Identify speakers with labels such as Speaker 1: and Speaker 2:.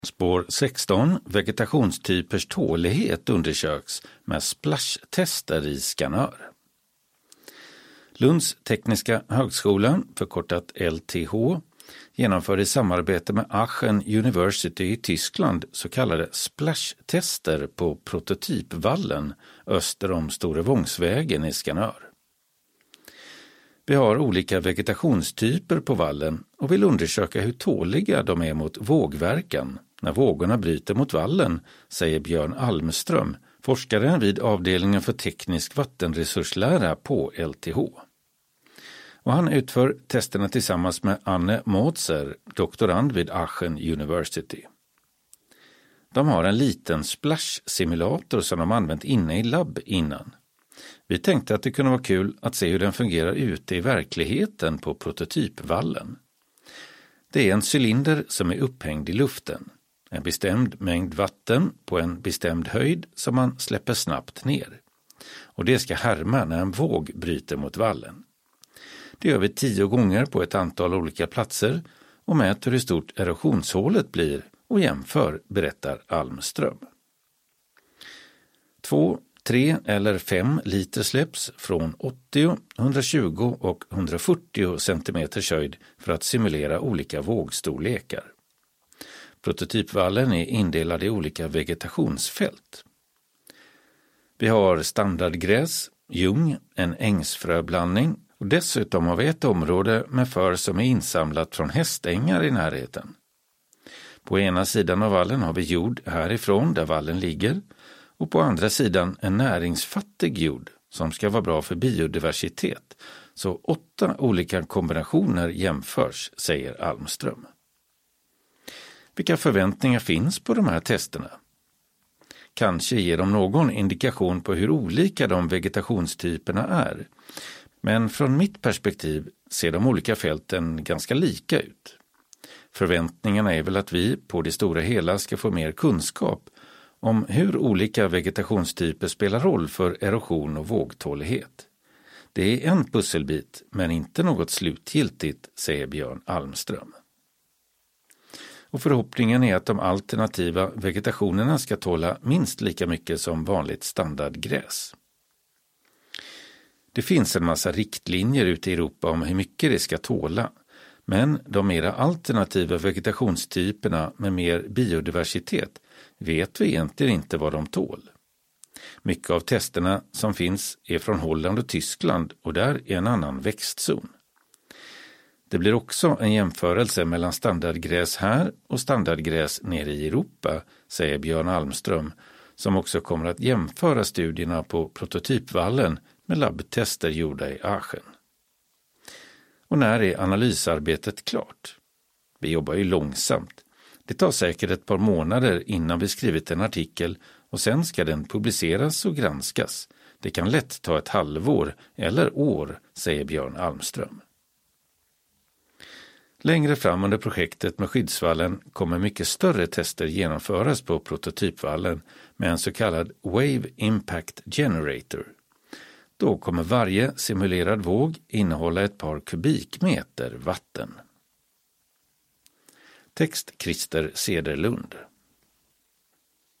Speaker 1: Spår 16. Vegetationstypers tålighet undersöks med splash-tester i skanör. Lunds tekniska högskola, förkortat LTH, genomför i samarbete med Aachen University i Tyskland så kallade splash-tester på prototypvallen öster om Storevångsvägen i Skanör. Vi har olika vegetationstyper på vallen och vill undersöka hur tåliga de är mot vågverkan när vågorna bryter mot vallen, säger Björn Almström, forskare vid avdelningen för teknisk vattenresurslära på LTH. Och han utför testerna tillsammans med Anne Motzer, doktorand vid Aachen University. De har en liten splash-simulator som de använt inne i labb innan. Vi tänkte att det kunde vara kul att se hur den fungerar ute i verkligheten på prototypvallen. Det är en cylinder som är upphängd i luften. En bestämd mängd vatten på en bestämd höjd som man släpper snabbt ner. Och det ska härma när en våg bryter mot vallen. Det gör vi 10 gånger på ett antal olika platser och mäter hur stort erosionshålet blir och jämför, berättar Almström. 2, 3 eller 5 liter släpps från 80, 120 och 140 cm höjd för att simulera olika vågstorlekar. Prototypvallen är indelad i olika vegetationsfält. Vi har standardgräs, ljung, en ängsfröblandning och dessutom har vi ett område med för som är insamlat från hästängar i närheten. På ena sidan av vallen har vi jord härifrån där vallen ligger och på andra sidan en näringsfattig jord som ska vara bra för biodiversitet. Så 8 olika kombinationer jämförs, säger Almström. Vilka förväntningar finns på de här testerna? Kanske ger de någon indikation på hur olika de vegetationstyperna är. Men från mitt perspektiv ser de olika fälten ganska lika ut. Förväntningarna är väl att vi på det stora hela ska få mer kunskap om hur olika vegetationstyper spelar roll för erosion och vågtålighet. Det är en pusselbit men inte något slutgiltigt, säger Björn Almström. Och förhoppningen är att de alternativa vegetationerna ska tåla minst lika mycket som vanligt standardgräs. Det finns en massa riktlinjer ute i Europa om hur mycket det ska tåla, men de mera alternativa vegetationstyperna med mer biodiversitet vet vi egentligen inte vad de tål. Mycket av testerna som finns är från Holland och Tyskland och där är en annan växtzon. Det blir också en jämförelse mellan standardgräs här och standardgräs nere i Europa, säger Björn Almström, som också kommer att jämföra studierna på prototypvallen med labbtester gjorda i Aachen. Och när är analysarbetet klart? Vi jobbar ju långsamt. Det tar säkert ett par månader innan vi skrivit en artikel och sen ska den publiceras och granskas. Det kan lätt ta ett halvår eller år, säger Björn Almström. Längre fram under projektet med skyddsvallen kommer mycket större tester genomföras på prototypvallen med en så kallad Wave Impact Generator. Då kommer varje simulerad våg innehålla ett par kubikmeter vatten. Text Christer Cederlund.